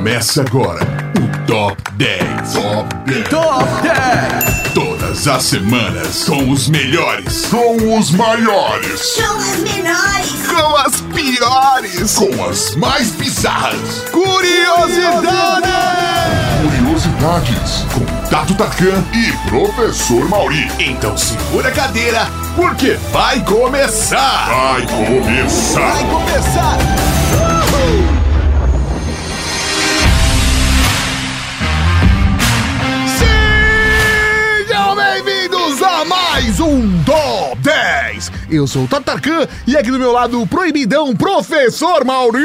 Começa agora o Top 10. Top 10. Todas as semanas com os melhores, com os maiores, com as menores, com as piores, com as mais bizarras. Curiosidades com Tato Tarkan e Professor Mauri. Então segura a cadeira, porque vai começar. Vai começar. Uhul. Sejam bem-vindos a mais um Top 10. Eu sou o Tato Tarkan e aqui do meu lado o proibidão Professor Mauri.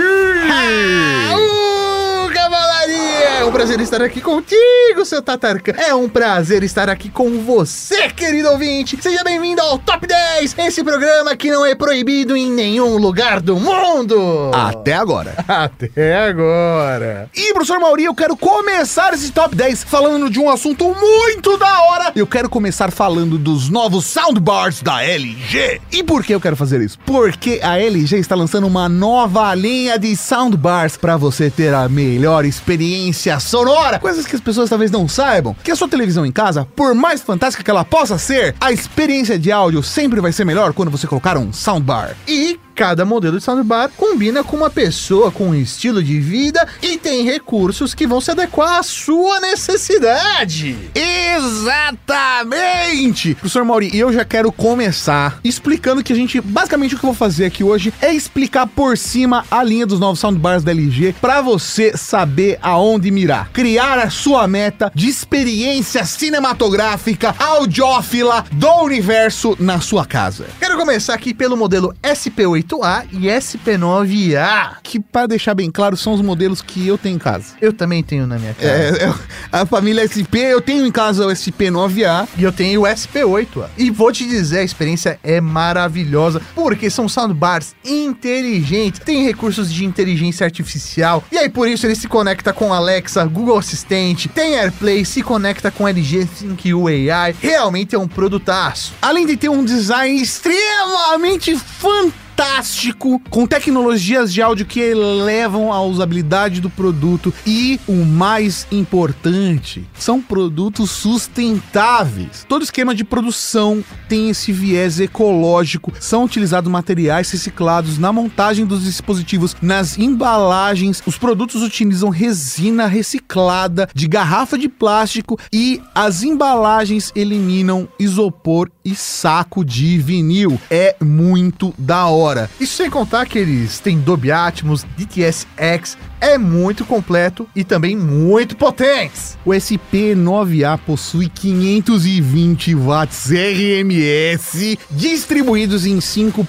Cavalaria! É um prazer estar aqui contigo, seu Tatarkan. É um prazer estar aqui com você, querido ouvinte. Seja bem-vindo ao Top 10, esse programa que não é proibido em nenhum lugar do mundo. Até agora. Até agora. E, professor Mauri, eu quero começar esse Top 10 falando de um assunto muito da hora. Eu quero começar falando dos novos soundbars da LG. E por que eu quero fazer isso? Porque a LG está lançando uma nova linha de soundbars para você ter a melhor experiência sonora. Coisas que as pessoas talvez não saibam, que a sua televisão em casa, por mais fantástica que ela possa ser, a experiência de áudio sempre vai ser melhor quando você colocar um soundbar. E cada modelo de soundbar combina com uma pessoa com um estilo de vida e tem recursos que vão se adequar à sua necessidade. Exatamente! Professor Mauri, eu já quero começar explicando que basicamente o que eu vou fazer aqui hoje é explicar por cima a linha dos novos soundbars da LG pra você saber aonde mirar. Criar a sua meta de experiência cinematográfica, audiófila do universo na sua casa. Quero começar aqui pelo modelo SP8A e SP9A, que, para deixar bem claro, são os modelos que eu tenho em casa. Eu também tenho na minha casa. A família SP, eu tenho em casa o SP9A e eu tenho o SP8A. E vou te dizer, a experiência é maravilhosa, porque são soundbars inteligentes, tem recursos de inteligência artificial, e aí por isso ele se conecta com Alexa, Google Assistente, tem AirPlay, se conecta com LG ThinQ AI. Realmente é um produtaço. Além de ter um design extremamente fantástico, com tecnologias de áudio que elevam a usabilidade do produto e, o mais importante, são produtos sustentáveis. Todo esquema de produção tem esse viés ecológico, são utilizados materiais reciclados na montagem dos dispositivos, nas embalagens. Os produtos utilizam resina reciclada de garrafa de plástico e as embalagens eliminam isopor e saco de vinil. É muito da hora. Isso sem contar que eles têm Dolby Atmos, DTS-X, é muito completo e também muito potente. O SP9A possui 520 watts RMS distribuídos em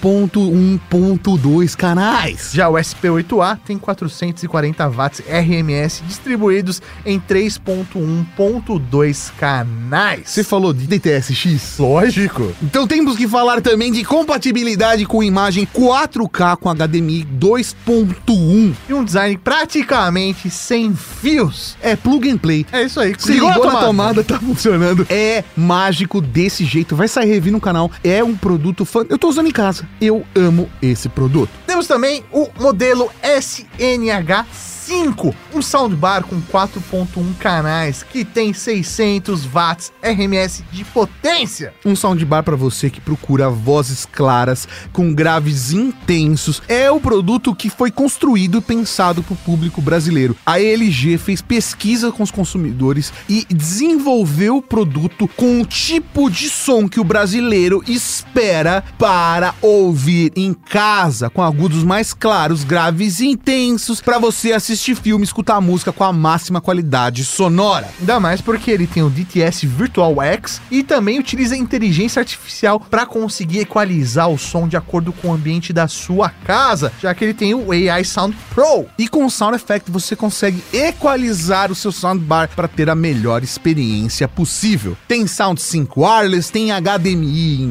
5.1.2 canais. Já o SP8A tem 440 watts RMS distribuídos em 3.1.2 canais. Você falou de DTS-X? Lógico. Então temos que falar também de compatibilidade com imagem 4K com HDMI 2.1 e um design praticamente sem fios. É plug and play. É isso aí. Se ligou na tomada, tá funcionando. É mágico desse jeito. Vai sair review no canal. É um produto eu tô usando em casa. Eu amo esse produto. Temos também o modelo SNH5, um soundbar com 4.1 canais que tem 600 watts RMS de potência. Um soundbar para você que procura vozes claras com graves intensos. É o produto que foi construído e pensado pro público brasileiro. A LG fez pesquisa com os consumidores e desenvolveu o produto com o tipo de som que o brasileiro espera para ouvir em casa, com agudos mais claros, graves e intensos, para você assistir filme, escutar música com a máxima qualidade sonora. Ainda mais porque ele tem o DTS Virtual X e também utiliza inteligência artificial para conseguir equalizar o som de acordo com o ambiente da sua casa, já que ele tem o AI Sound Pro. E com o Sound Effect você consegue equalizar o seu soundbar para ter a melhor experiência possível. Tem Sound Sync Wireless, tem HDMI in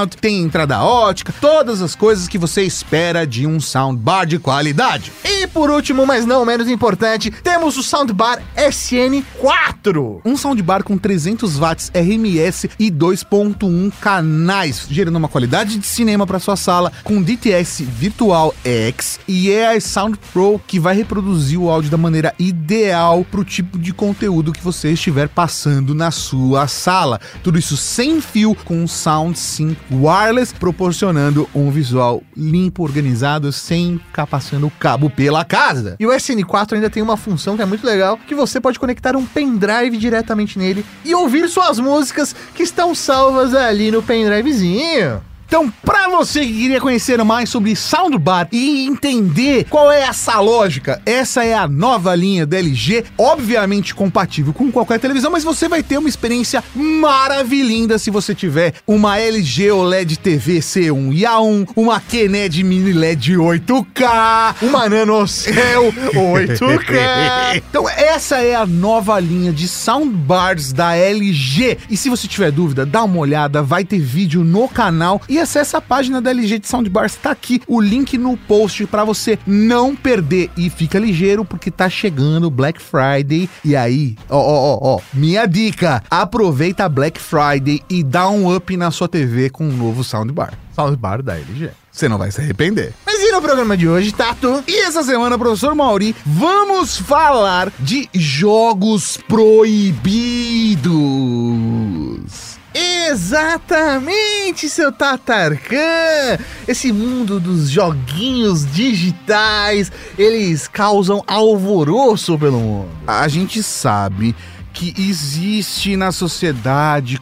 surround, tem entrada ótica, todas as coisas que você espera de um soundbar de qualidade. E por último, mas não menos importante, temos o soundbar SN4. Um soundbar com 300 watts RMS e 2.1 canais, gerando uma qualidade de cinema para sua sala, com DTS Virtual X e AI Sound Pro, que vai reproduzir o áudio da maneira ideal para o tipo de conteúdo que você estiver passando na sua sala. Tudo isso sem fio, com um Sound Sync Wireless, proporcionando um visual limpo, organizado, sem ficar passando o cabo pela casa. E o SN4 ainda tem uma função que é muito legal, que você pode conectar um pendrive diretamente nele e ouvir suas músicas que estão salvas ali no pendrivezinho. Então, pra você que queria conhecer mais sobre soundbar e entender qual é essa lógica, essa é a nova linha da LG, obviamente compatível com qualquer televisão, mas você vai ter uma experiência maravilhosa se você tiver uma LG OLED TV C1 e A1, uma QNED Mini LED 8K, Uma NanoCell 8K. Então, essa é a nova linha de soundbars da LG. E se você tiver dúvida, dá uma olhada, vai ter vídeo no canal e acessa a página da LG de soundbars, tá aqui o link no post pra você não perder. E fica ligeiro porque tá chegando Black Friday. E aí, minha dica, aproveita a Black Friday e dá um up na sua TV com um novo soundbar. Soundbar da LG. Você não vai se arrepender. Mas e no programa de hoje, Tato? E essa semana, professor Mauri, vamos falar de jogos proibidos. Exatamente, seu Tatarkan! Esse mundo dos joguinhos digitais, eles causam alvoroço pelo mundo. A gente sabe que existe na sociedade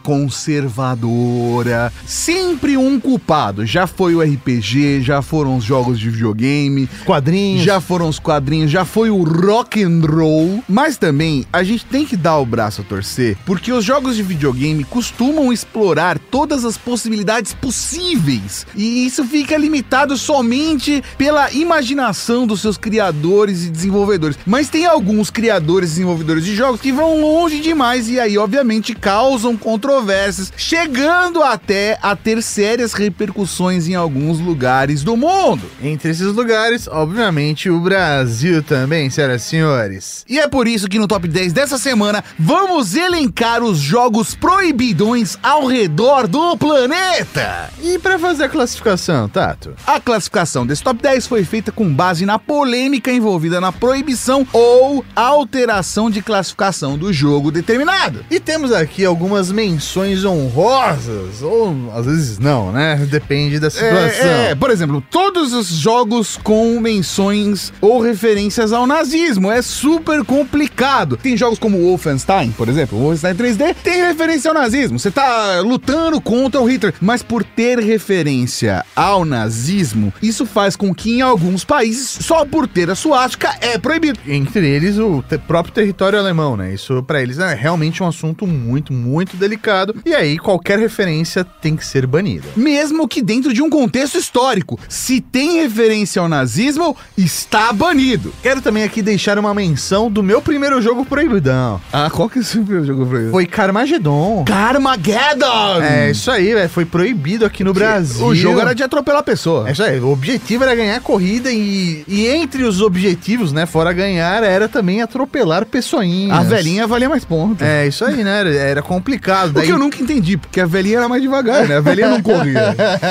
conservadora sempre um culpado. Já foi o RPG, já foram os jogos de videogame, Quadrinhos. já foram os quadrinhos, já foi o rock and roll. Mas também a gente tem que dar o braço a torcer, porque os jogos de videogame costumam explorar todas as possibilidades possíveis. E isso fica limitado somente pela imaginação dos seus criadores e desenvolvedores. Mas tem alguns criadores e desenvolvedores de jogos que vão longe demais e aí obviamente causam controvérsias, chegando até a ter sérias repercussões em alguns lugares do mundo. Entre esses lugares, obviamente, o Brasil também, senhoras e senhores. E é por isso que no Top 10 dessa semana, vamos elencar os jogos proibidões ao redor do planeta. E pra fazer a classificação, Tato? A classificação desse Top 10 foi feita com base na polêmica envolvida na proibição ou alteração de classificação do jogo determinado. E temos aqui algumas menções honrosas, ou às vezes não, né? Depende da situação. Por exemplo, todos os jogos com menções ou referências ao nazismo. É super complicado. Tem jogos como Wolfenstein, por exemplo. O Wolfenstein 3D tem referência ao nazismo. Você tá lutando contra o Hitler. Mas por ter referência ao nazismo, isso faz com que em alguns países, só por ter a suástica, é proibido. Entre eles, o próprio território alemão, né? Isso pra eles é realmente um assunto muito, muito delicado. E aí, qualquer referência tem que ser banida. Mesmo que dentro de um contexto histórico. Se tem referência ao nazismo, está banido. Quero também aqui deixar uma menção do meu primeiro jogo proibidão. Ah, qual que é o seu primeiro jogo proibido? Foi Carmageddon. Carmageddon! É isso aí, velho. Foi proibido aqui no Brasil. O jogo era de atropelar a pessoa. É isso aí. O objetivo era ganhar a corrida e entre os objetivos, né, fora ganhar, era também atropelar pessoinhas. A velhinha valia mais pontos. É isso aí, né? Era complicado. Daí... O que eu nunca entendi, porque a velhinha era mais devagar, né? A velhinha não corria.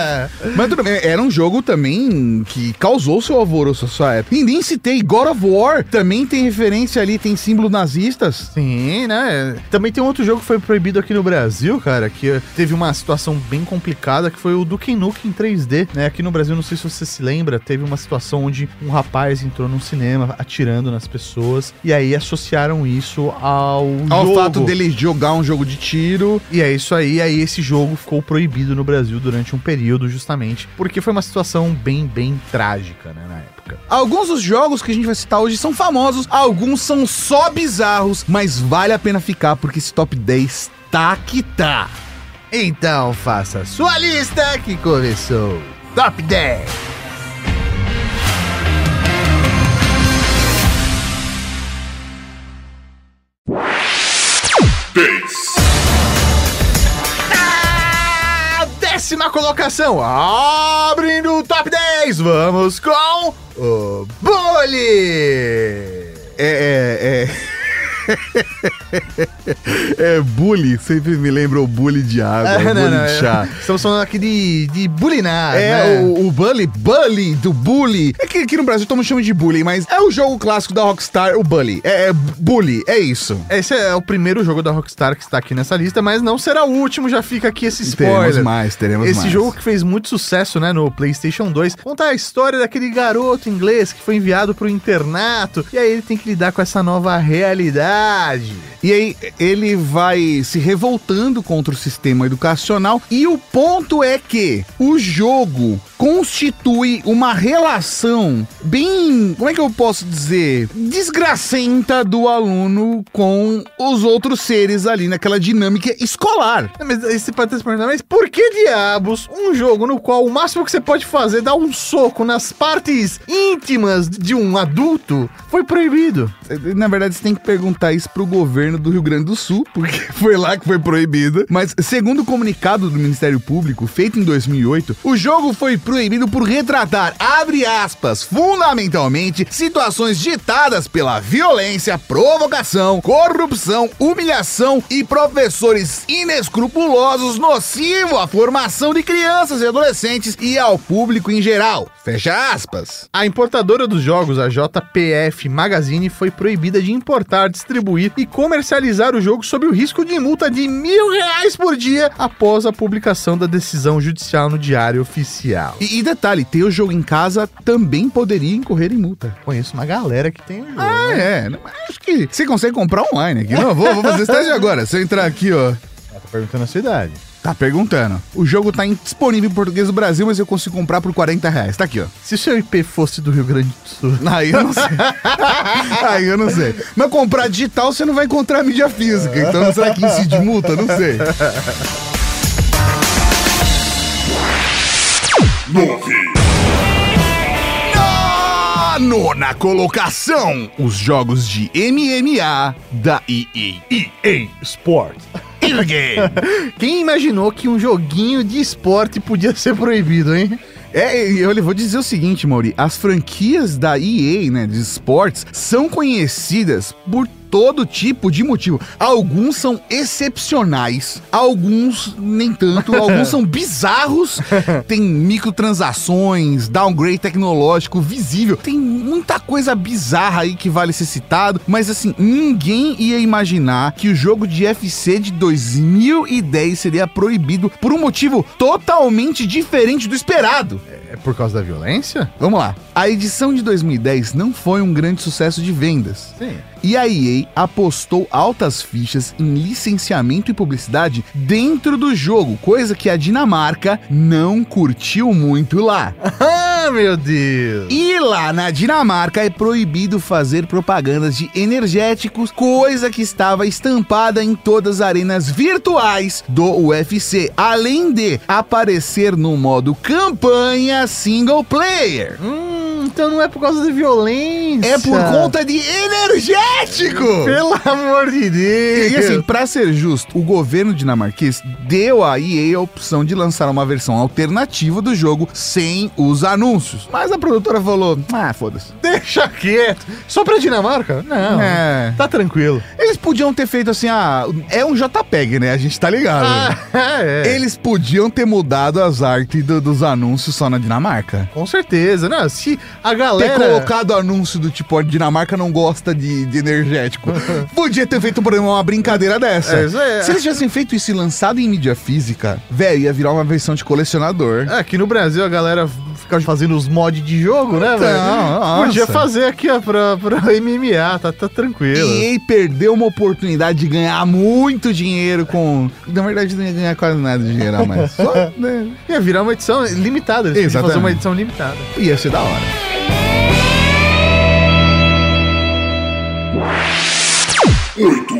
Mas tudo bem, era um jogo também que causou seu alvoroço à sua época. E nem citei, God of War também tem referência ali, tem símbolos nazistas. Sim, né? Também tem um outro jogo que foi proibido aqui no Brasil, cara, que teve uma situação bem complicada, que foi o Duke Nukem em 3D, né? Aqui no Brasil, não sei se você se lembra, teve uma situação onde um rapaz entrou num cinema atirando nas pessoas, e aí associaram isso ao fato dele jogar um jogo de tiro. E é isso aí esse jogo ficou proibido no Brasil durante um período, justamente porque foi uma situação bem trágica, né, na época. Alguns dos jogos que a gente vai citar hoje são famosos, alguns são só bizarros, mas vale a pena ficar porque esse Top 10 tá que tá. Então faça a sua lista que começou. Top 10. 10ª colocação, abrindo o top 10, vamos com o Bully. Bully, sempre me lembra o bully de água, bully de chá. Estamos falando aqui de bulinar, né? o Bully, do Bully. É que aqui no Brasil todo mundo chama de Bully, mas é o jogo clássico da Rockstar, o Bully. Bully, é isso. Esse é o primeiro jogo da Rockstar que está aqui nessa lista, mas não será o último, já fica aqui esse spoiler. Teremos mais. Esse jogo que fez muito sucesso, né, no PlayStation 2, conta a história daquele garoto inglês que foi enviado pro internato, e aí ele tem que lidar com essa nova realidade. E aí ele vai se revoltando contra o sistema educacional, e o ponto é que o jogo constitui uma relação bem, como é que eu posso dizer, desgracenta do aluno com os outros seres ali naquela dinâmica escolar. Mas aí você pode estar se perguntando, mas por que diabos um jogo no qual o máximo que você pode fazer é dar um soco nas partes íntimas de um adulto foi proibido? Na verdade, você tem que perguntar isso pro governo do Rio Grande do Sul, porque foi lá que foi proibido. Mas, segundo o comunicado do Ministério Público, feito em 2008, o jogo foi proibido por retratar, abre aspas, fundamentalmente, situações ditadas pela violência, provocação, corrupção, humilhação e professores inescrupulosos, nocivo à formação de crianças e adolescentes e ao público em geral. Fecha aspas. A importadora dos jogos, a JPF Magazine, foi proibida de importar, distribuir e comercializar o jogo sob o risco de multa de R$1.000 por dia após a publicação da decisão judicial no Diário Oficial. E detalhe, ter o jogo em casa também poderia incorrer em multa. Conheço uma galera que tem o jogo. Acho que você consegue comprar online aqui. Não, vou fazer esse teste agora. Se eu entrar aqui, ó. Tá perguntando a sua idade. Tá perguntando. O jogo tá disponível em português do Brasil, mas eu consigo comprar por R$40. Tá aqui, ó. Se o seu IP fosse do Rio Grande do Sul. Aí eu não sei. Aí eu não sei. Mas comprar digital, você não vai encontrar mídia física. Então será que incide multa? Não sei. 9ª colocação, os jogos de MMA da EA. EA Sports. Quem imaginou que um joguinho de esporte podia ser proibido, hein? Eu vou dizer o seguinte, Mauri, as franquias da EA, né, de esportes, são conhecidas por todo tipo de motivo. Alguns são excepcionais, alguns nem tanto, alguns são bizarros, tem microtransações, downgrade tecnológico visível, tem muita coisa bizarra aí que vale ser citado, mas assim, ninguém ia imaginar que o jogo de UFC de 2010 seria proibido por um motivo totalmente diferente do esperado. É por causa da violência? Vamos lá. A edição de 2010 não foi um grande sucesso de vendas. Sim. E a EA apostou altas fichas em licenciamento e publicidade dentro do jogo, coisa que a Dinamarca não curtiu muito lá. Ah, meu Deus! E lá na Dinamarca é proibido fazer propagandas de energéticos, coisa que estava estampada em todas as arenas virtuais do UFC, além de aparecer no modo campanha single player. Então não é por causa de violência. É por conta de energético! Pelo amor de Deus! E assim, pra ser justo, o governo dinamarquês deu à EA a opção de lançar uma versão alternativa do jogo sem os anúncios. Mas a produtora falou, foda-se. Deixa quieto. Só pra Dinamarca? Não. Tá tranquilo. Eles podiam ter feito assim, é um JPEG, né? A gente tá ligado. Eles podiam ter mudado as artes dos anúncios só na Dinamarca. Com certeza. Não, se a galera... Ter colocado anúncio do tipo, a Dinamarca não gosta de energético. Podia ter feito uma brincadeira dessa. Se eles tivessem feito isso e lançado em mídia física, velho, ia virar uma versão de colecionador. Aqui no Brasil a galera fica fazendo os mods de jogo, né, velho? Podia fazer aqui, ó, pra MMA, tá tranquilo. E perdeu uma oportunidade de ganhar muito dinheiro com... Na verdade, não ia ganhar quase nada de dinheiro a mais. Só, né? Ia virar uma edição limitada. Eles podiam fazer uma edição limitada. Ia ser da hora. 8.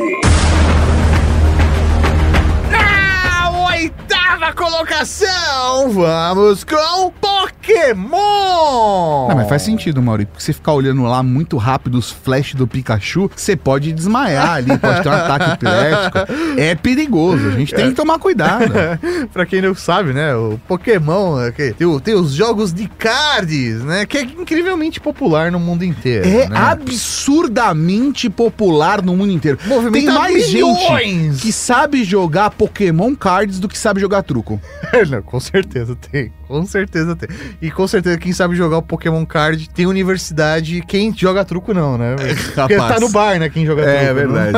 Na 8ª colocação, vamos com Pokémon Pokémon! Não, mas faz sentido, Mauri, porque você ficar olhando lá muito rápido os flash do Pikachu, você pode desmaiar ali, pode ter um ataque epilético. É perigoso, a gente tem que tomar cuidado. Pra quem não sabe, né, o Pokémon tem os jogos de cards, né, que é incrivelmente popular no mundo inteiro. É né? absurdamente popular no mundo inteiro. Tem mais gente que sabe jogar Pokémon Cards do que sabe jogar truco. Não, com certeza tem. Com certeza tem. E com certeza quem sabe jogar o Pokémon Card tem universidade. Quem joga truco não, né? Porque tá no bar, né? Quem joga truco. É verdade.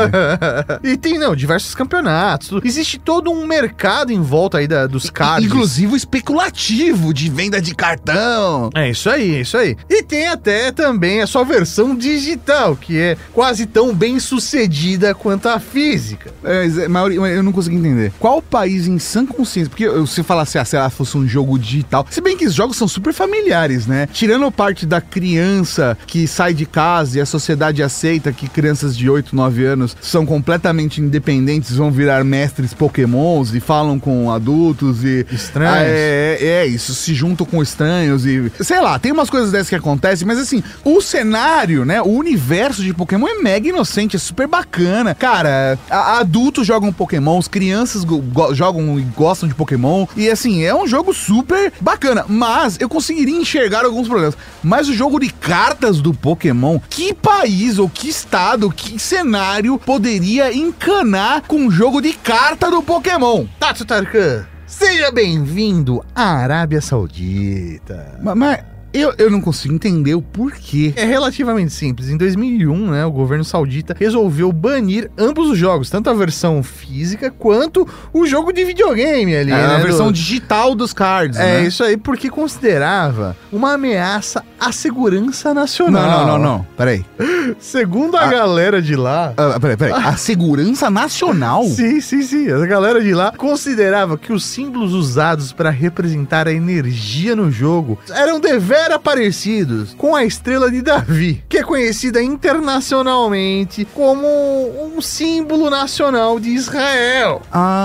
E tem, diversos campeonatos. Existe todo um mercado em volta aí dos cards. Inclusive o especulativo de venda de cartão. É isso aí, é isso aí. E tem até também a sua versão digital, que é quase tão bem sucedida quanto a física. Mauri, eu não consegui entender. Qual país em sã consciência? Porque se falasse, sei lá, fosse um jogo digital. Se bem que os jogos são super familiares, né? Tirando a parte da criança que sai de casa e a sociedade aceita que crianças de 8, 9 anos são completamente independentes, vão virar mestres pokémons e falam com adultos e... Estranhos. Isso, se juntam com estranhos e... Sei lá, tem umas coisas dessas que acontecem, mas assim, o cenário, né? O universo de Pokémon é mega inocente, é super bacana. Cara, adultos jogam Pokémons, crianças jogam e gostam de Pokémon. E assim, é um jogo super bacana. Mas eu conseguiria enxergar alguns problemas. Mas o jogo de cartas do Pokémon, que país ou que estado, que cenário poderia encanar com um jogo de carta do Pokémon? Tatsu Tarkan, seja bem-vindo à Arábia Saudita. Mas eu não consigo entender o porquê. É relativamente simples. Em 2001, né, o governo saudita resolveu banir ambos os jogos, tanto a versão física quanto o jogo de videogame ali, né? A versão digital dos cards, né? É isso aí, porque considerava uma ameaça à segurança nacional. Não. Peraí. Segundo a galera de lá... Peraí. A segurança nacional? Sim. A galera de lá considerava que os símbolos usados para representar a energia no jogo eram devera parecidos com a estrela de Davi, que é conhecida internacionalmente como um símbolo nacional de Israel.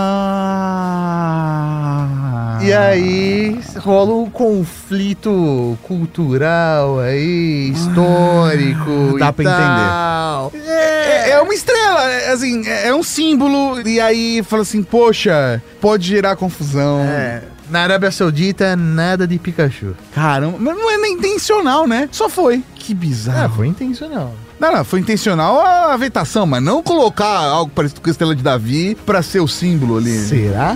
E aí rola um conflito cultural aí, histórico. Dá pra entender. É uma estrela, assim, é um símbolo. E aí fala assim, poxa, pode gerar confusão. Na Arábia Saudita, nada de Pikachu. Caramba, mas não é nem intencional, né? Só foi. Que bizarro. Foi intencional. Não, foi intencional a vetação, mas não colocar algo parecido com a estrela de Davi pra ser o símbolo ali. Será?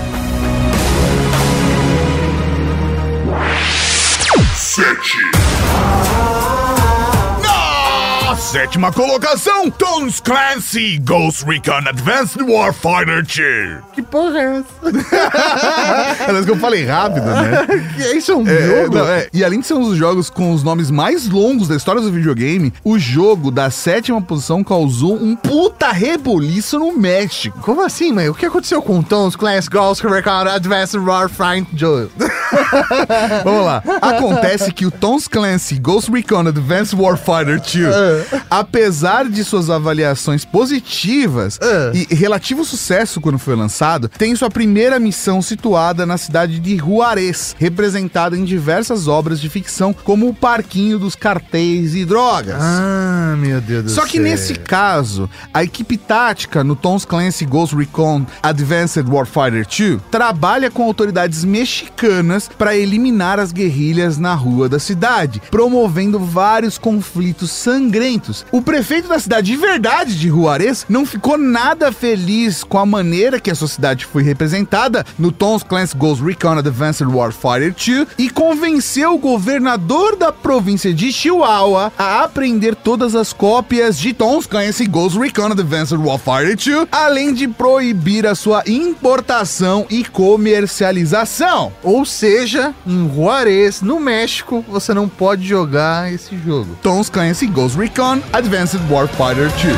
Sétima colocação, Tom Clancy Ghost Recon Advanced Warfighter 2. Que porra é essa? Parece que eu falei rápido, né? Isso é um jogo? E além de ser um dos jogos com os nomes mais longos da história do videogame, o jogo da 7ª posição causou um puta rebuliço no México. Como assim, mãe? O que aconteceu com o Tom Clancy Ghost Recon Advanced Warfighter 2? Vamos lá. Acontece que o Tom Clancy Ghost Recon Advanced Warfighter 2, apesar de suas avaliações positivas e relativo sucesso quando foi lançado, tem sua primeira missão situada na cidade de Juarez, representada em diversas obras de ficção, como o Parquinho dos Cartéis e Drogas. Ah, meu Deus do céu. Só que nesse caso, a equipe tática no Tom Clancy Ghost Recon Advanced Warfighter 2 trabalha com autoridades mexicanas para eliminar as guerrilhas na rua da cidade, promovendo vários conflitos sangrentos. O prefeito da cidade de verdade de Juarez não ficou nada feliz com a maneira que a sociedade foi representada no Tom Clancy Ghost Recon Advanced Warfighter 2 e convenceu o governador da província de Chihuahua a apreender todas as cópias de Tom Clancy Ghost Recon Advanced Warfighter 2, além de proibir a sua importação e comercialização. Ou seja, em Juarez, no México, você não pode jogar esse jogo. Tom Clancy Ghost Recon Advanced Warfighter 2.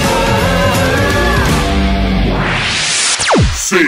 6.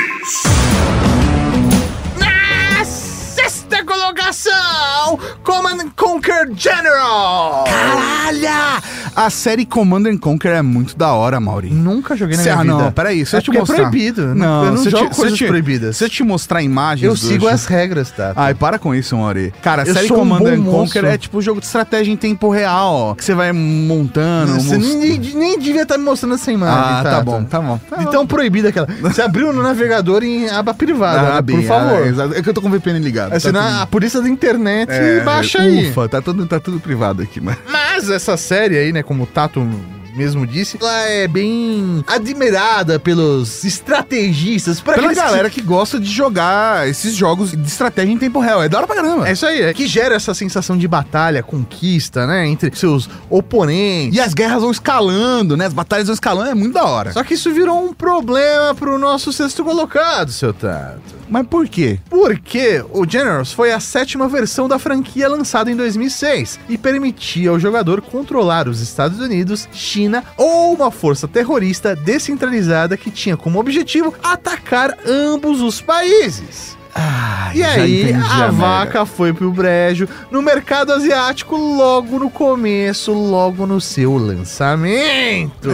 Na sexta colocação, Command & Conquer General. Caralho! A série Command & Conquer é muito da hora, Mauri. Nunca joguei na minha vida. Não, peraí, se eu te mostrar... É proibido. Não, eu não se eu jogo te- coisas se eu te- proibidas. Se eu te mostrar imagens... Eu do sigo jogo- as regras, tá? Ai, para com isso, Mauri. Cara, a Eu série sou um Command bom & Conquer moço. é tipo um jogo de estratégia em tempo real, ó. Que você vai montando... Você nem devia estar me mostrando essa imagem, tá bom. Então proibida aquela. Você abriu no navegador em aba privada, bem, por favor. exato. É que eu tô com o VPN ligado. Senão a polícia da internet baixa aí. Ufa, tá tudo privado aqui, mas... Mas essa série aí, né, como o Tato mesmo disse, ela é bem admirada pelos estrategistas. Pela galera que gosta de jogar esses jogos de estratégia em tempo real. É da hora pra caramba. É isso aí, é que gera essa sensação de batalha, conquista, né, entre seus oponentes. E as guerras vão escalando, né? As batalhas vão escalando, é muito da hora. Só que isso virou um problema pro nosso sexto colocado, seu Tato. Mas por quê? Porque o Generals foi a 7ª versão da franquia lançada em 2006 e permitia ao jogador controlar os Estados Unidos, China ou uma força terrorista descentralizada que tinha como objetivo atacar ambos os países. E aí, a vaca foi pro brejo no mercado asiático logo no começo, logo no seu lançamento.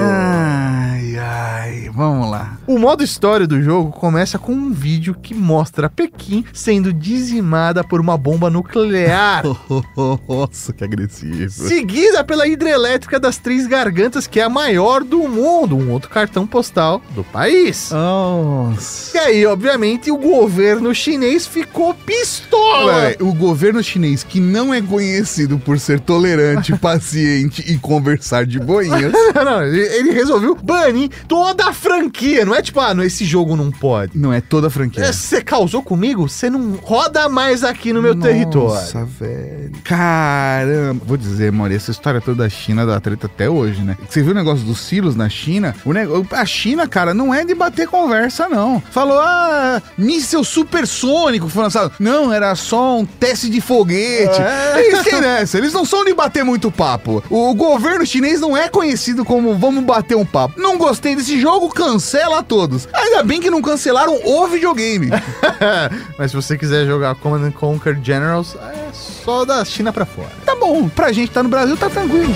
Ai, vamos lá. O modo história do jogo começa com um vídeo que mostra Pequim sendo dizimada por uma bomba nuclear. Nossa, que agressivo. Seguida pela hidrelétrica das Três Gargantas, que é a maior do mundo, um outro cartão postal do país. Nossa. E aí, obviamente, o governo chinês ficou pistola. Ué, o governo chinês, que não é conhecido por ser tolerante, paciente e conversar de boinhas. Não, ele resolveu banir toda a franquia. Não é tipo, esse jogo não pode. Não é toda a franquia. Você causou comigo? Você não roda mais aqui no meu território. Nossa, velho. Caramba. Vou dizer, Mauri, essa história toda da China dá treta até hoje, né? Você viu o negócio dos silos na China? A China, cara, não é de bater conversa, não. Falou, míssel supersônico foi lançado. Não, era só um teste de foguete. Eles têm nessa. Eles não são de bater muito papo. O governo chinês não é conhecido como vamos bater um papo. Não gostei desse jogo, cancela todos. Ainda bem que não cancelaram o videogame. Mas se você quiser jogar Command & Conquer Generals, é só da China pra fora. Tá bom, pra gente tá no Brasil, tá tranquilo.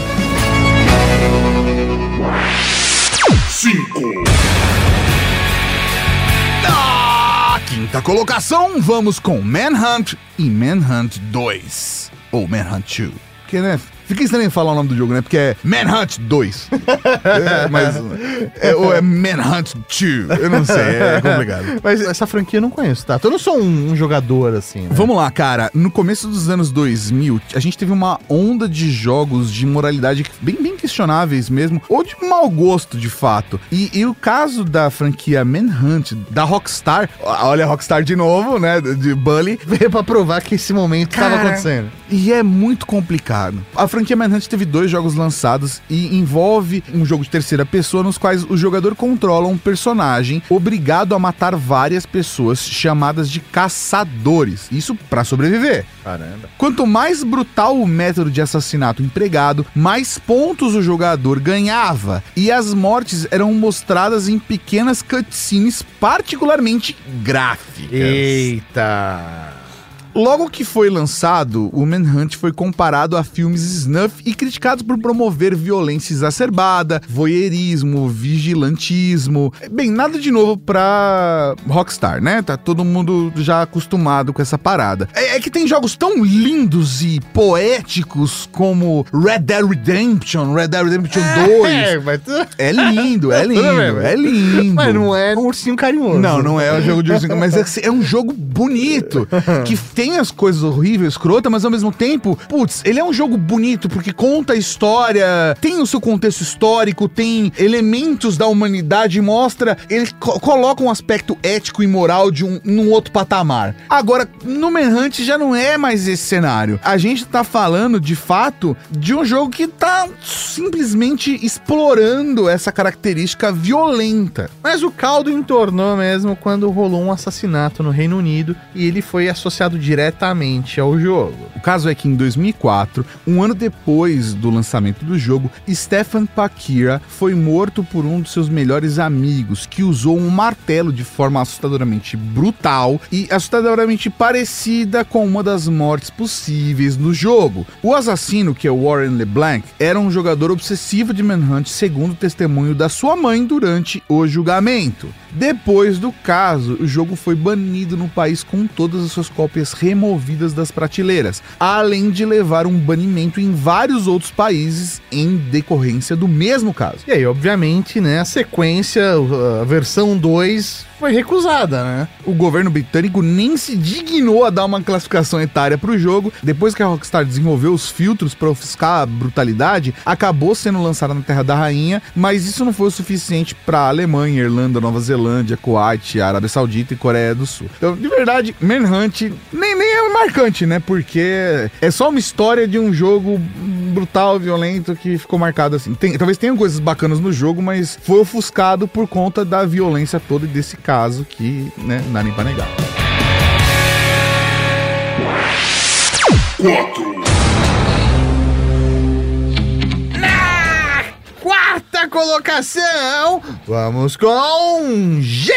5. Na quinta colocação, vamos com Manhunt e Manhunt 2. Ou Manhunt 2. Porque, né? Fica estranho falar o nome do jogo, né? Porque é Manhunt 2. Ou é Manhunt 2. Eu não sei, é complicado. Mas essa franquia eu não conheço, tá? Eu não sou um jogador assim, né? Vamos lá, cara. No começo dos anos 2000, a gente teve uma onda de jogos de moralidade bem questionáveis mesmo, ou de mau gosto, de fato. E o caso da franquia Manhunt, da Rockstar, olha a Rockstar de novo, né? De Bully. Veio pra provar que esse momento tava acontecendo. E é muito complicado. A franquia Manhunt teve 2 jogos lançados e envolve um jogo de terceira pessoa nos quais o jogador controla um personagem obrigado a matar várias pessoas chamadas de caçadores. Isso pra sobreviver. Caramba. Quanto mais brutal o método de assassinato empregado, mais pontos o jogador ganhava. E as mortes eram mostradas em pequenas cutscenes particularmente gráficas. Eita! Logo que foi lançado, o Manhunt foi comparado a filmes snuff e criticado por promover violência exacerbada, voyeurismo, vigilantismo. Bem, nada de novo pra Rockstar, né? Tá todo mundo já acostumado com essa parada. É que tem jogos tão lindos e poéticos como Red Dead Redemption 2. Mas É lindo. Mas não é um ursinho carinhoso. Não é um jogo de ursinho, mas é um jogo bonito, que tem as coisas horríveis, escrota, mas ao mesmo tempo, ele é um jogo bonito porque conta a história, tem o seu contexto histórico, tem elementos da humanidade, mostra, ele coloca um aspecto ético e moral num outro patamar. Agora, no Manhunt já não é mais esse cenário. A gente tá falando, de fato, de um jogo que tá simplesmente explorando essa característica violenta. Mas o caldo entornou mesmo quando rolou um assassinato no Reino Unido e ele foi associado diretamente diretamente ao jogo. O caso é que em 2004, um ano depois do lançamento do jogo, Stefan Pakira foi morto por um dos seus melhores amigos, que usou um martelo de forma assustadoramente brutal e assustadoramente parecida com uma das mortes possíveis no jogo. O assassino, que é Warren LeBlanc, era um jogador obsessivo de Manhunt, segundo o testemunho da sua mãe durante o julgamento. Depois do caso, o jogo foi banido no país com todas as suas cópias removidas das prateleiras, além de levar um banimento em vários outros países em decorrência do mesmo caso. E aí, obviamente, né, a sequência, a versão 2 foi recusada, né? O governo britânico nem se dignou a dar uma classificação etária pro jogo. Depois que a Rockstar desenvolveu os filtros para ofuscar a brutalidade, acabou sendo lançada na Terra da Rainha, mas isso não foi o suficiente para Alemanha, Irlanda, Nova Zelândia, Kuwait, Arábia Saudita e Coreia do Sul. Então, de verdade, Manhunt nem é marcante, né? Porque é só uma história de um jogo brutal, violento, que ficou marcado assim. Talvez tenham coisas bacanas no jogo, mas foi ofuscado por conta da violência toda e desse caso que, né, não dá nem pra negar. 4. Na quarta colocação, vamos com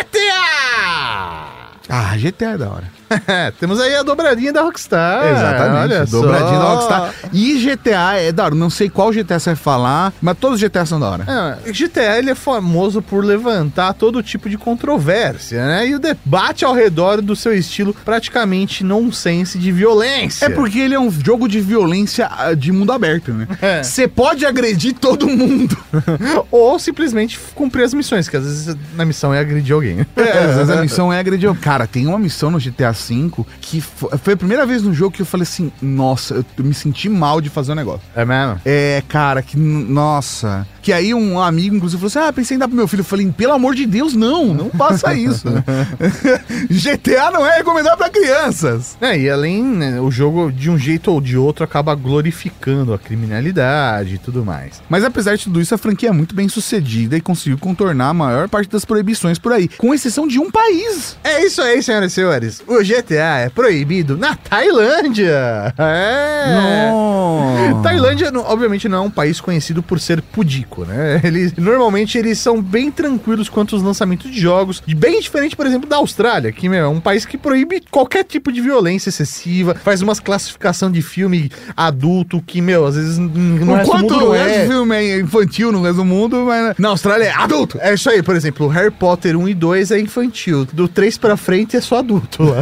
GTA! Ah, GTA é da hora. Temos aí a dobradinha da Rockstar. Exatamente, olha dobradinha só. da Rockstar. E GTA é da hora, não sei qual GTA você vai falar, mas todos os GTA são da hora. GTA ele é famoso por levantar todo tipo de controvérsia, né? E o debate ao redor do seu estilo praticamente nonsense de violência. É porque ele é um jogo de violência de mundo aberto, né? Você pode agredir todo mundo. Ou simplesmente cumprir as missões, que às vezes na missão é agredir alguém. Às vezes a missão é agredir. Cara, tem uma missão no GTA V que foi a primeira vez no jogo que eu falei assim, nossa, eu me senti mal de fazer o negócio. É mesmo? É, cara, que nossa. Que aí um amigo, inclusive, falou assim, pensei em dar pro meu filho. Eu falei, pelo amor de Deus, não faça isso. GTA não é recomendado pra crianças. E além, né, o jogo, de um jeito ou de outro, acaba glorificando a criminalidade e tudo mais. Mas apesar de tudo isso, a franquia é muito bem sucedida e conseguiu contornar a maior parte das proibições por aí, com exceção de um país. É isso aí, senhoras e senhores. O GTA é proibido na Tailândia. Tailândia, obviamente, não é um país conhecido por ser pudico, né? Normalmente eles são bem tranquilos quanto aos lançamentos de jogos, bem diferente, por exemplo, da Austrália, que é um país que proíbe qualquer tipo de violência excessiva, faz umas classificação de filme adulto que, às vezes no resto do mundo não é. Filme é infantil no resto do mundo, mas na Austrália é adulto. É isso aí, por exemplo, Harry Potter 1 e 2 é infantil, do 3 pra frente é só adulto lá.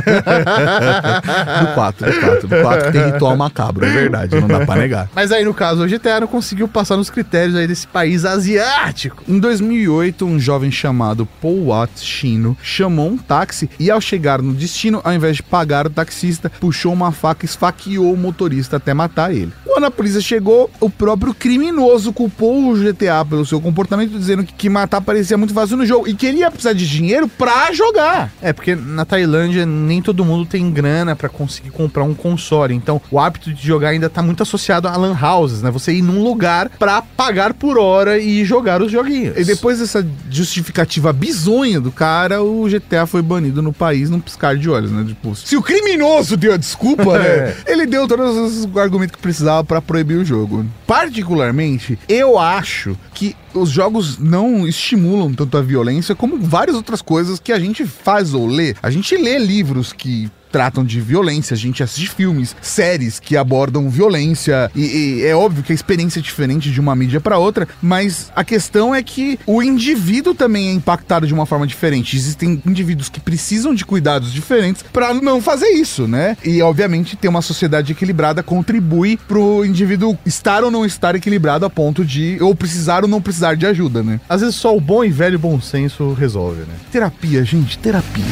Do 4 tem ritual macabro, é verdade, não dá pra negar. Mas aí, no caso, o GTA não conseguiu passar nos critérios aí desse país asiático. Em 2008, um jovem chamado Paul Watts Chino chamou um táxi e, ao chegar no destino, ao invés de pagar o taxista, puxou uma faca e esfaqueou o motorista até matar ele. Quando a polícia chegou, o próprio criminoso culpou o GTA pelo seu comportamento, dizendo que matar parecia muito fácil no jogo e que ele ia precisar de dinheiro pra jogar. É, porque na Tailândia nem todo mundo tem grana pra conseguir comprar um console, então o hábito de jogar ainda tá muito associado a lan houses, né? Você ir num lugar pra pagar por hora e jogar os joguinhos. E depois dessa justificativa bizonha do cara, o GTA foi banido no país num piscar de olhos, né? Tipo, se o criminoso deu a desculpa, né? Ele deu todos os argumentos que precisava pra proibir o jogo. Particularmente, eu acho que os jogos não estimulam tanto a violência como várias outras coisas que a gente faz ou lê. A gente lê livros que tratam de violência, a gente assiste filmes, séries que abordam violência e é óbvio que a experiência é diferente de uma mídia para outra, mas a questão é que o indivíduo também é impactado de uma forma diferente. Existem indivíduos que precisam de cuidados diferentes para não fazer isso, né? E obviamente ter uma sociedade equilibrada contribui pro indivíduo estar ou não estar equilibrado a ponto de ou precisar ou não precisar de ajuda, né? Às vezes só o bom e velho bom senso resolve, né? Terapia, gente, terapia.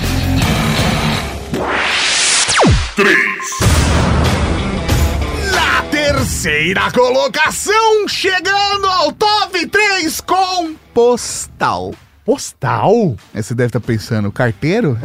3. Na terceira colocação, chegando ao top 3 com Postal. Postal? Aí você deve estar pensando, carteiro?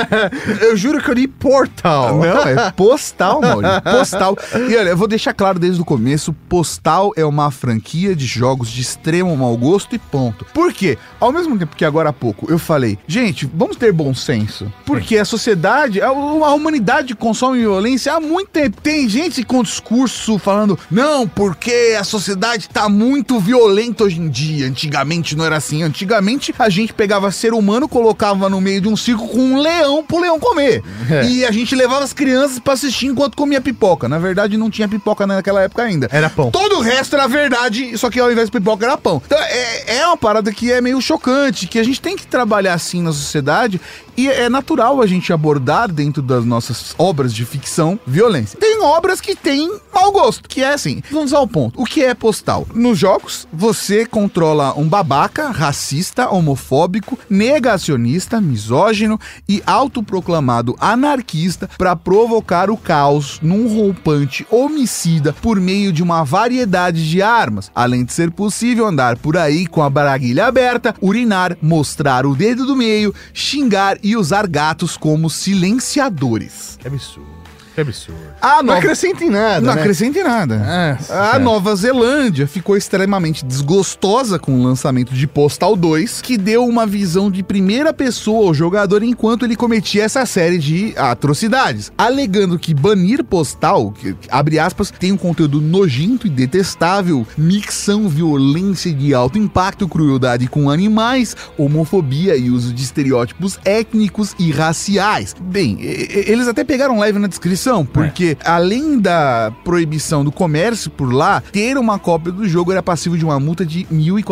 Eu juro que eu li Portal. Não, é Postal, Maurício. Postal. E olha, eu vou deixar claro desde o começo, Postal é uma franquia de jogos de extremo mau gosto e ponto. Por quê? Ao mesmo tempo que agora há pouco eu falei, gente, vamos ter bom senso. Porque a sociedade, a humanidade consome violência há muito tempo. Tem gente com discurso falando, não, porque a sociedade tá muito violenta hoje em dia. Antigamente não era assim. Antigamente a gente pegava ser humano, colocava no meio de um circo com um leão pro leão comer. E a gente levava as crianças pra assistir enquanto comia pipoca. Na verdade não tinha pipoca naquela época ainda. Era pão. Todo o resto era verdade, só que ao invés de pipoca era pão. Então é uma parada que é meio chocante, que a gente tem que trabalhar assim na sociedade e é natural a gente abordar dentro das nossas obras de ficção violência. Tem obras que têm mau gosto, que é assim, vamos ao ponto. O que é Postal? Nos jogos, você controla um babaca, racista, homofóbico, negacionista, misógino e autoproclamado anarquista para provocar o caos num roupante homicida por meio de uma variedade de armas, além de ser possível andar por aí com a braguilha aberta, urinar, mostrar o dedo do meio, xingar e usar gatos como silenciadores. Que absurdo. Que absurdo. Não acrescenta em nada, Não né? acrescenta em nada. A Nova Zelândia ficou extremamente desgostosa com o lançamento de Postal 2, que deu uma visão de primeira pessoa ao jogador enquanto ele cometia essa série de atrocidades, alegando que banir Postal, que, abre aspas, tem um conteúdo nojento e detestável, mixam violência de alto impacto, crueldade com animais, homofobia e uso de estereótipos étnicos e raciais. Bem, eles até pegaram leve na descrição, porque além da proibição do comércio por lá, ter uma cópia do jogo era passivo de uma multa de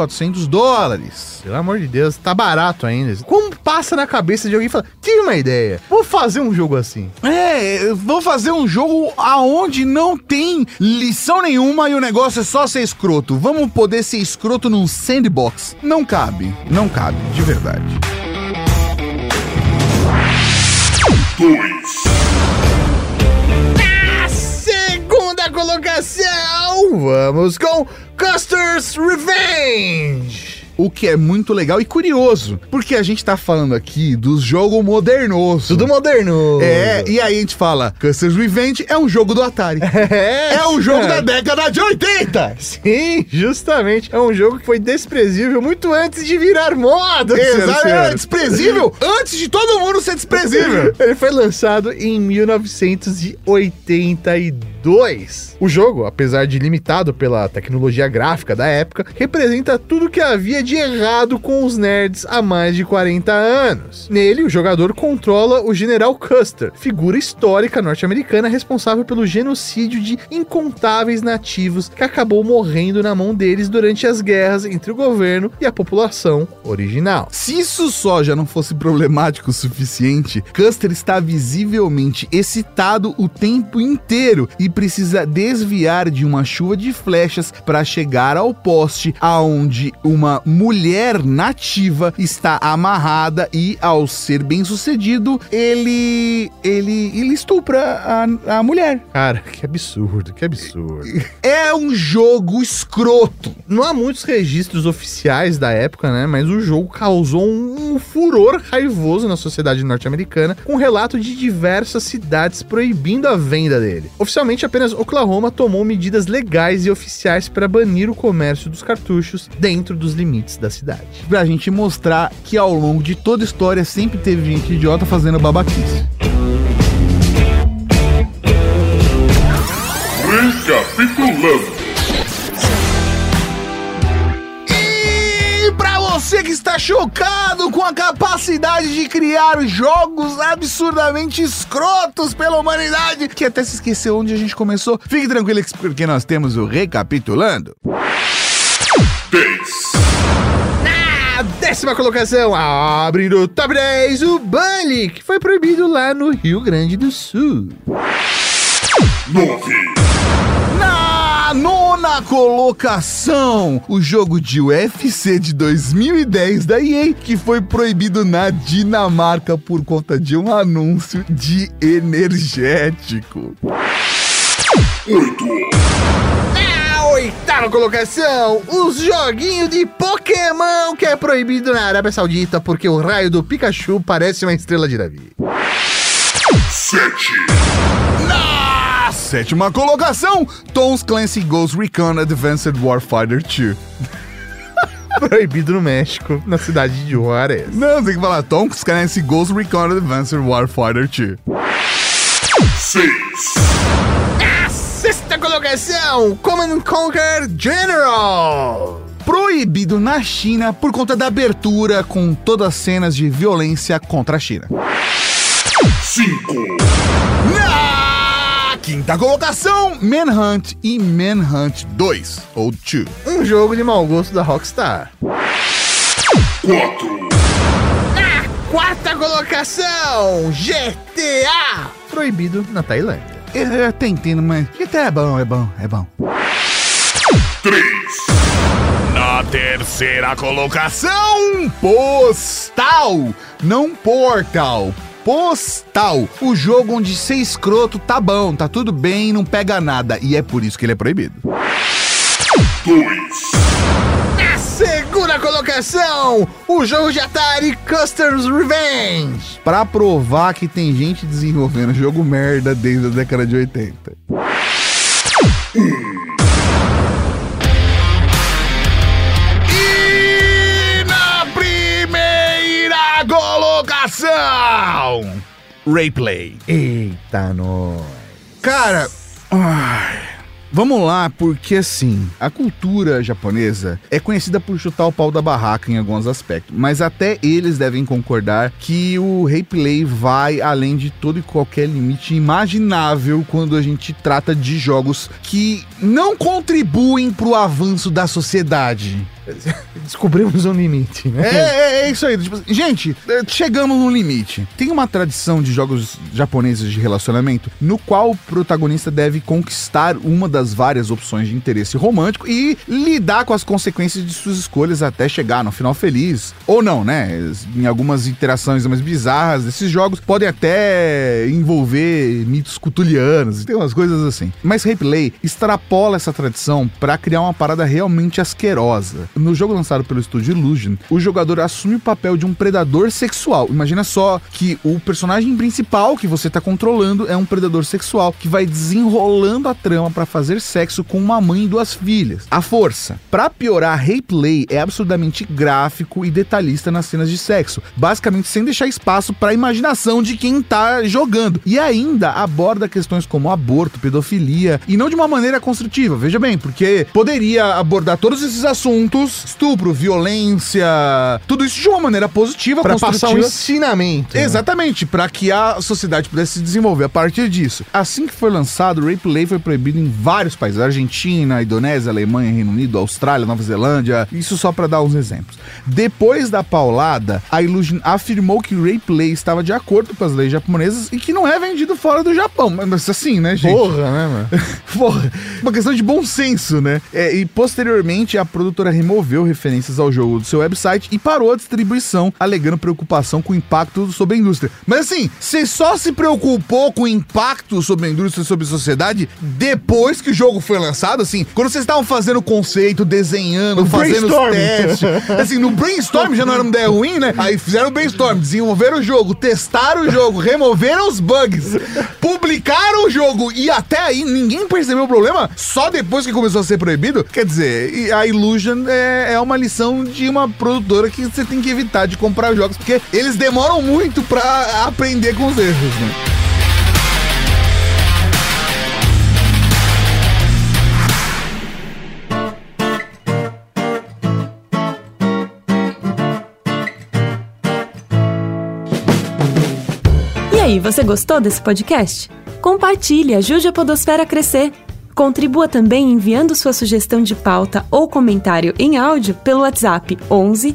$1.400. Pelo amor de Deus, tá barato ainda. Como passa na cabeça de alguém e fala, tive uma ideia, vou fazer um jogo assim. Vou fazer um jogo aonde não tem lição nenhuma e o negócio é só ser escroto. Vamos poder ser escroto num sandbox. Não cabe, de verdade. 2. Colocação, vamos com Custer's Revenge. O que é muito legal e curioso, porque a gente tá falando aqui dos jogos modernosos. Tudo moderno. E aí a gente fala, Custer's Revenge é um jogo do Atari. É um jogo da década de 80. Sim, justamente. É um jogo que foi desprezível muito antes de virar moda. Exato, é desprezível antes de todo mundo ser desprezível. Ele foi lançado em 1982. O jogo, apesar de limitado pela tecnologia gráfica da época, representa tudo que havia de errado com os nerds há mais de 40 anos. Nele, o jogador controla o General Custer, figura histórica norte-americana responsável pelo genocídio de incontáveis nativos que acabou morrendo na mão deles durante as guerras entre o governo e a população original. Se isso só já não fosse problemático o suficiente, Custer está visivelmente excitado o tempo inteiro e precisa desviar de uma chuva de flechas para chegar ao poste aonde uma mulher nativa está amarrada e, ao ser bem sucedido, ele estupra a mulher. Cara, que absurdo, que absurdo. É um jogo escroto. Não há muitos registros oficiais da época, né? Mas o jogo causou um furor raivoso na sociedade norte-americana, com relato de diversas cidades proibindo a venda dele. Oficialmente, apenas Oklahoma tomou medidas legais e oficiais para banir o comércio dos cartuchos dentro dos limites da cidade. Pra gente mostrar que ao longo de toda a história sempre teve gente idiota fazendo babaquice. Recapitulando. E pra você que está chocado com a capacidade de criar jogos absurdamente escrotos pela humanidade, que até se esqueceu onde a gente começou, fique tranquilo porque nós temos o Recapitulando. 10. Na 10ª colocação, abrindo o top 10, o Bully, que foi proibido lá no Rio Grande do Sul. 9. Na 9ª colocação, o jogo de UFC de 2010 da EA, que foi proibido na Dinamarca por conta de um anúncio de energético. 8. Na 8ª Oitava colocação, os joguinhos de Pokémon que é proibido na Arábia Saudita porque o raio do Pikachu parece uma estrela de Davi. 7, Na sétima colocação, Tom Clancy Ghost Recon Advanced Warfighter 2. Proibido no México, na cidade de Juarez. Não, tem que falar Tom Clancy Ghost Recon Advanced Warfighter 2. 6, Na sexta colocação, Command & Conquer General. Proibido na China por conta da abertura com todas as cenas de violência contra a China. 5, Na quinta colocação, Manhunt e Manhunt 2, ou 2. Um jogo de mau gosto da Rockstar. 4, Na quarta colocação, GTA. Proibido na Tailândia. Eu até entendo, mas GTA é bom. 3, Na terceira colocação, Postal, não Portal. Postal, o jogo onde ser escroto tá bom, tá tudo bem, não pega nada, e é por isso que ele é proibido. 2, Na segunda colocação, o jogo de Atari Custer's Revenge. Pra provar que tem gente desenvolvendo jogo merda desde a década de 80. E na primeira colocação, Replay. Eita, nós. Cara, vamos lá, porque assim, a cultura japonesa é conhecida por chutar o pau da barraca em alguns aspectos, mas até eles devem concordar que o replay vai além de todo e qualquer limite imaginável quando a gente trata de jogos que não contribuem pro avanço da sociedade. Descobrimos um limite, né? É isso aí. Tipo, gente, chegamos no limite. Tem uma tradição de jogos japoneses de relacionamento no qual o protagonista deve conquistar uma das várias opções de interesse romântico e lidar com as consequências de suas escolhas até chegar no final feliz. Ou não, né? Em algumas interações mais bizarras desses jogos podem até envolver mitos cutulianos, tem umas coisas assim. Mas Replay extrapola essa tradição pra criar uma parada realmente asquerosa. No jogo lançado pelo estúdio Illusion, o jogador assume o papel de um predador sexual. Imagina só que o personagem principal que você tá controlando é um predador sexual que vai desenrolando a trama pra fazer sexo com uma mãe e duas filhas. A força. Pra piorar, Replay é absurdamente gráfico e detalhista nas cenas de sexo, basicamente sem deixar espaço pra imaginação de quem tá jogando. E ainda aborda questões como aborto, pedofilia, e não de uma maneira construtiva, veja bem, porque poderia abordar todos esses assuntos, estupro, violência, tudo isso de uma maneira positiva, Pra construtiva. passar um ensinamento. né? Exatamente, para que a sociedade pudesse se desenvolver a partir disso. Assim que foi lançado, o Replay foi proibido em vários países: Argentina, Indonésia, Alemanha, Reino Unido, Austrália, Nova Zelândia, isso só para dar uns exemplos. Depois da paulada, a Illusion afirmou que o Replay estava de acordo com as leis japonesas e que não é vendido fora do Japão. Mas assim, né, gente? Porra, né, mano? Porra, uma questão de bom senso, né? E posteriormente a produtora removeu referências ao jogo do seu website e parou a distribuição, alegando preocupação com o impacto sobre a indústria. Mas assim, você só se preocupou com o impacto sobre a indústria e sobre a sociedade depois que o jogo foi lançado? Assim, quando vocês estavam fazendo o conceito, desenhando, fazendo os testes, assim, no brainstorm já não era uma ideia ruim, né? Aí fizeram o brainstorm, desenvolveram o jogo, testaram o jogo, removeram os bugs, publicaram o jogo e até aí ninguém percebeu o problema só depois que começou a ser proibido. Quer dizer, a Illusion é uma lição de uma produtora que você tem que evitar de comprar jogos, porque eles demoram muito pra aprender com os erros, né? E aí, você gostou desse podcast? Compartilhe, ajude a Podosfera a crescer. Contribua também enviando sua sugestão de pauta ou comentário em áudio pelo WhatsApp 11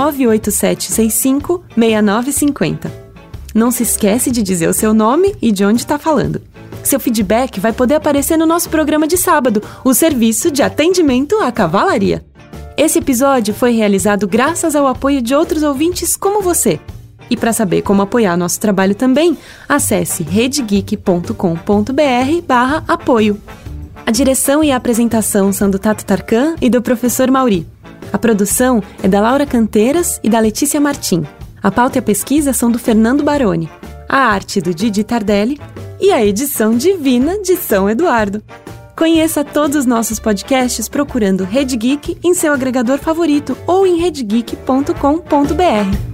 98765 6950. Não se esquece de dizer o seu nome e de onde está falando. Seu feedback vai poder aparecer no nosso programa de sábado, o Serviço de Atendimento à Cavalaria. Esse episódio foi realizado graças ao apoio de outros ouvintes como você. E para saber como apoiar nosso trabalho também, acesse redegeek.com.br/apoio. A direção e a apresentação são do Tato Tarkan e do professor Mauri. A produção é da Laura Canteiras e da Letícia Martim. A pauta e a pesquisa são do Fernando Baroni. A arte do Didi Tardelli e a edição divina de São Eduardo. Conheça todos os nossos podcasts procurando Rede Geek em seu agregador favorito ou em redegeek.com.br.